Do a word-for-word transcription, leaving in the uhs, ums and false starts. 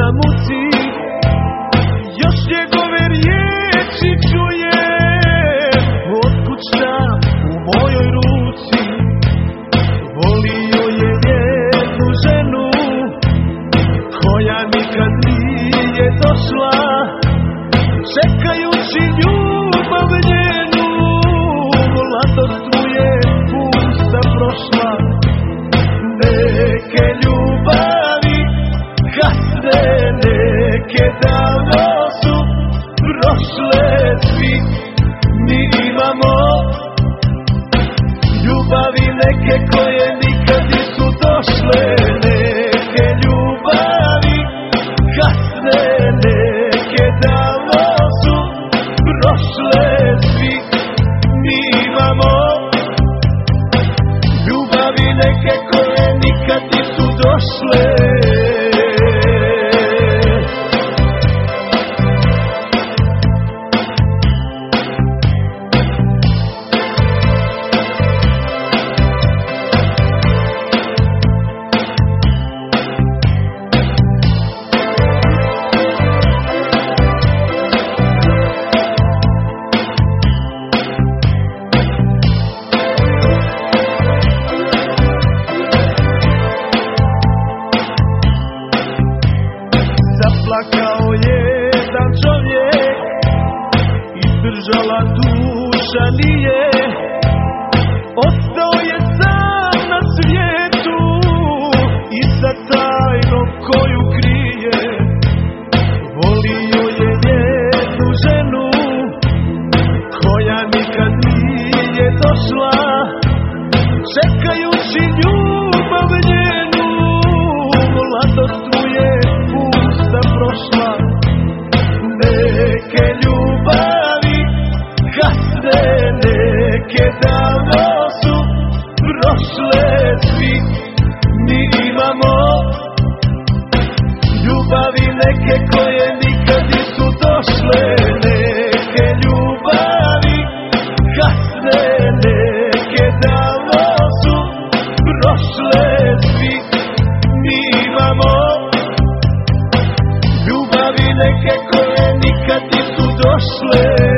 na muci, još njegove riječi čujem, otkud šta u mojoj ruci. Volio je jednu ženu koja nikad nije došla, čekajući ljubav njenu, mladost mu je pusta prošla. Neke ljubavi kasne, neke davno su prošle, svi mi imamo ljubavi neke koje nikad nisu došle. Neke ljubavi kasne, neke davno su prošle, svi mi imamo ljubavi neke koje nikad nisu došle. Zaplakao jedan čovjek, izdržala duša nije, ostao je sam na svijetu i sa tajnom koju krije. Volio je jednu ženu koja nikad nije došla, čekajući ljubav njenu, mladost mu je pusta prošla. Neke ljubavi kasne, neke davno su prošle, svi mi imamo ljubavi neke koje nikad nisu došle. Neke ljubavi kasne, neke davno su prošle, svi mi imamo ljubavi neke koje nikad nisu došle.